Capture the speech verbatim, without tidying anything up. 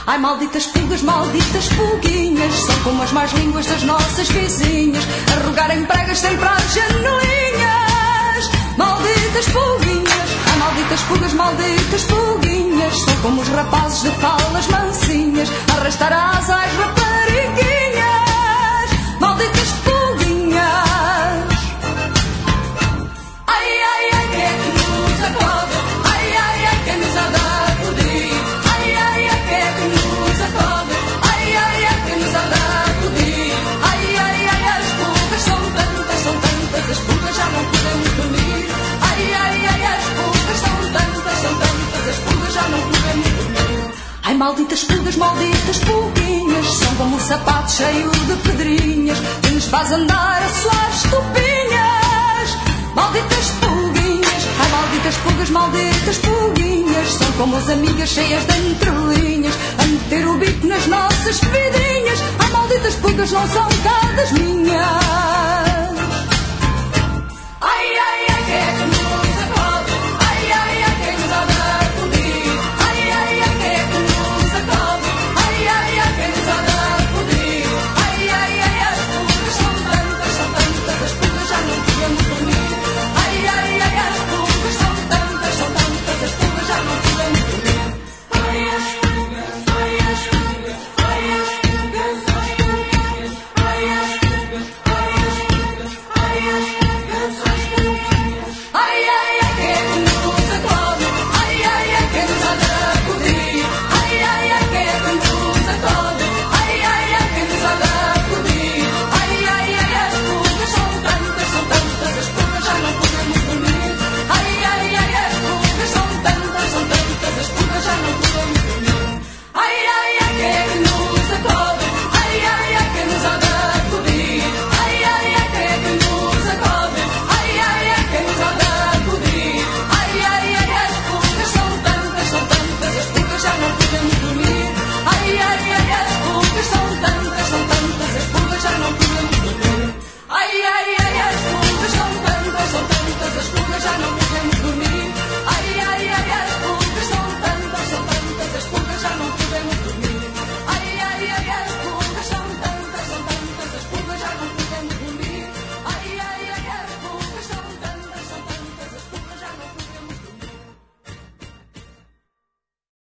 Ai, malditas pulgas, malditas pulguinhas, são como as más línguas das nossas vizinhas, a rogarem pregas sempre às janelinhas. Malditas pulguinhas, ai, malditas pulgas, malditas pulguinhas, são como os rapazes de falas mansinhas, a arrastar asas às rapariguinhas. Malditas pulguinhas. Ai, ai, ai, quem é que nos acorda? Ai, ai, ai, quem nos há de acudir? Ai, ai, ai, quem é que nos acorda? Ai, ai, ai, quem nos há de acudir? Ai, ai, ai, as pulgas são tantas, são tantas, as pulgas já não podemos dormir. Ai, ai, ai, as pulgas são tantas, são tantas, as pulgas já não podemos dormir. Ai, malditas pulgas, malditas pulguinhas, são como um sapato cheio de pedrinhas, que nos faz andar a suar estupinhas. Malditas pulguinhas, ai, malditas pulgas, malditas pulguinhas, são como as amigas cheias de entrelinhas, a meter o bico nas nossas vidinhas. Ai, malditas pulgas, não são cá das minhas.